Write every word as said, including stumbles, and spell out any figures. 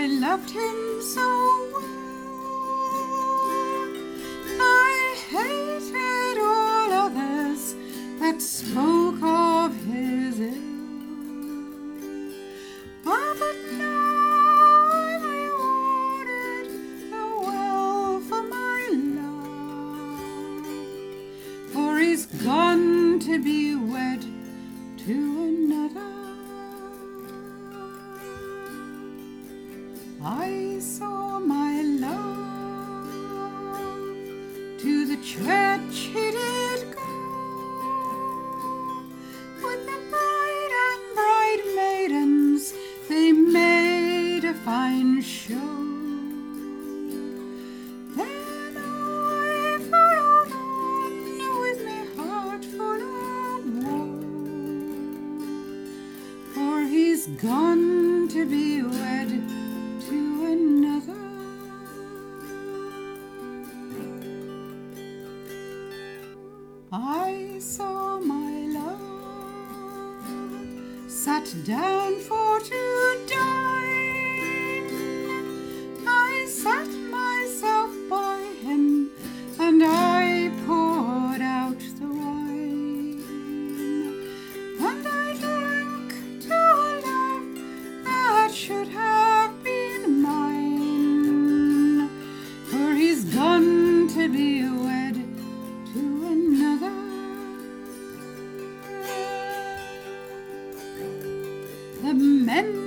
I loved him so well. I hated all others that spoke of his ill. Ah, but now I'm rewarded so well for my love, for he's gone to be wed to another. I saw my love to the church he did go, with the bride and bridemaidens they made a fine show. Then I followed on with my heart full of woe, for he's gone to be wed to another. I saw my love sat down for to dine. I sat myself by him and I poured out the wine, and I drank to a love that should have been mine, for he's gone to be wed to another. The men